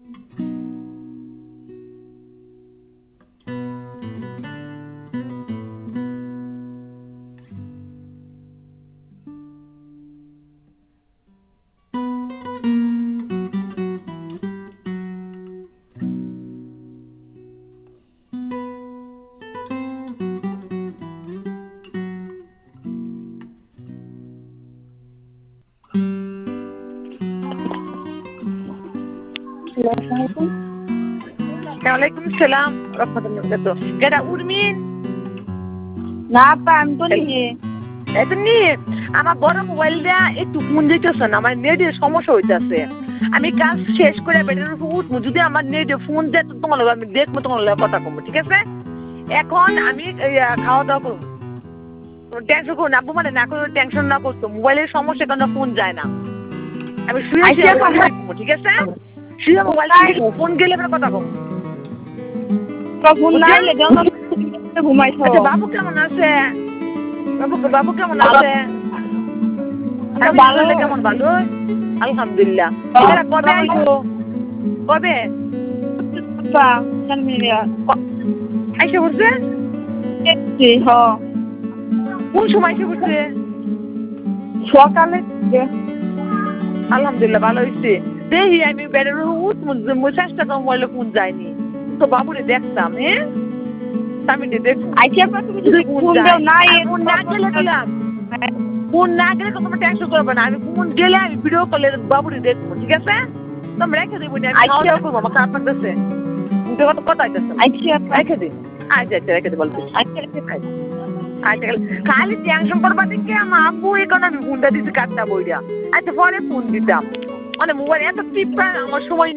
ওয়ালাইকুম সালাম রহমতুল্লাহ বরকাতুহ। কেডা উর্মিন? না আপা আমি তো নিয়ে এত নিয়ে আমার বড় মোবাইল দিয়া একটু ফোন দিতেছে না, আমার নেটের সমস্যা হইতেছে। আমি কাজ শেষ করে বেডের উপর উঠবো, যদি আমার নেটে ফোন দেয় তো তোমার লগে আমি দেখবো, তোমার লগে কথা কমবো, ঠিক আছে? এখন আমি খাওয়া দাওয়া করবো, টেনশন করো না আব্বু, মানে না করে টেনশন না করতো, মোবাইলের সমস্যা কারণে ফোন যায় না। আমি শুয়ে ঠিক আছে, শুয়ে মোবাইল ফোন গেলে আমার কথা কম। ঘুমাইছো? আচ্ছা বাবু কেমন আছে? বাবু কেমন আছে? কেমন? ভালো আলহামদুলিল্লাহ। কবে আইছো? কবে আইসা বলছে? কোন সময় এসে বলছে? সকালে। আলহামদুলিল্লাহ ভালো হয়েছে। দেখি আমি বেড়ার চেষ্টা করবো, মোবাইলে ফোন যায়নি তো বাবুরে দেখতাম। হ্যাঁ আমি দেখবো ফোন না গেলে তো তোমার টেনশন করবে না, আমি ফোন গেলে আমি ভিডিও কলে বাবুরে দেখবো, ঠিক আছে? তুমি রেখে দেবো না, আমি খাওয়া দাওয়া করবো, আমার খারাপ লাগতেছে, কথা আইতেছে রেখে দিই। আচ্ছা আচ্ছা রেখে দিই, বলতে আচ্ছা খালি টেনশন করবা দেখে আমার আব্বু এই কারণে আমি ফোনটা দিচ্ছি কাটটা বইটা। আচ্ছা পরে ফোন দিতাম, মানে মোবাইল এত টিপ আমার সময়